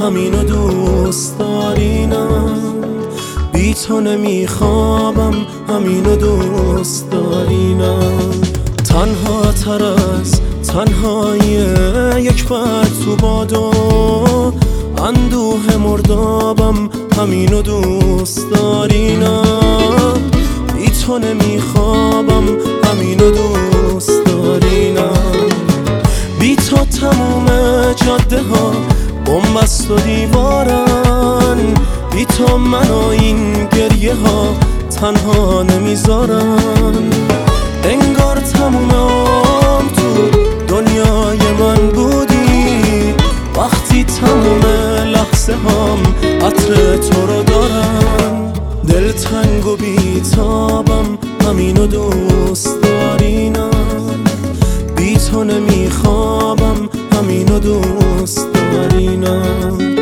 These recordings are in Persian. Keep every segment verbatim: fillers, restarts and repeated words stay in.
همینو دوست دارینم، بی تو نمیخوابم همینو دوست دارینم. تنها تر از تنهایی یک بر تو بادو، اندوه مردابم همینو دوست دارینم، بی تو نمیخوابم همینو دوست دارینم. بی تو تموم جاده ها بنبست و دیوارن، بی تو من و این گریه ها تنها نمیذارن. انگار تموم عمر تو دنیای من بودی، وقتی تموم لحظه هام عطر تو رو دارن. دلتنگ و بیتابم همینو دوست دارینم، بی تو نمیخوابم همینو دوست دارینم.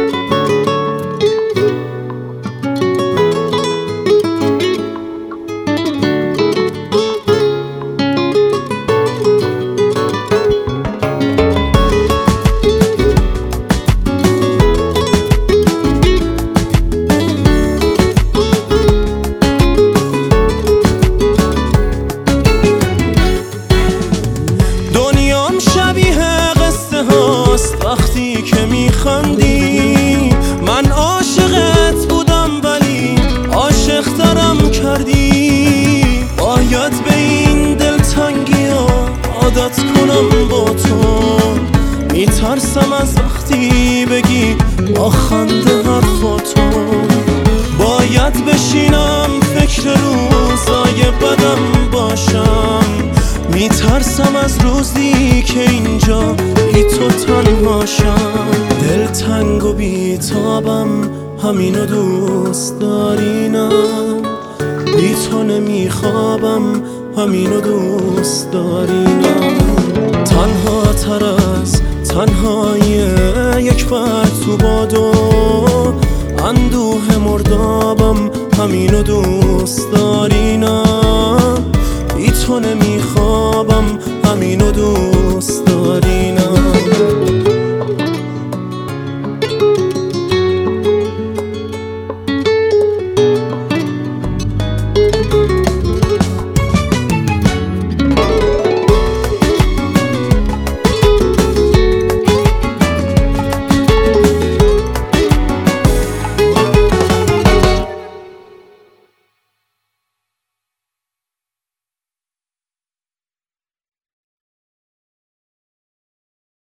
وقتی که میخندی من عاشقت بودم ولی عاشق ترم کردی. باید به این دلتنگی ها عادت کنم با تو، میترسم از وقتی بگی با خنده حرفاتو. باید بشینم فکر روزای بدم باشم، میترسم از روزی که اینجا بی تو تنهاشم. دلتنگ و بیتابم همینو دوست دارینم، بی تو نمیخوابم همینو دوست دارینم. تنها تر از تنهایی یک بر تو بادو، اندوه مردابم همینو دوست دارینم،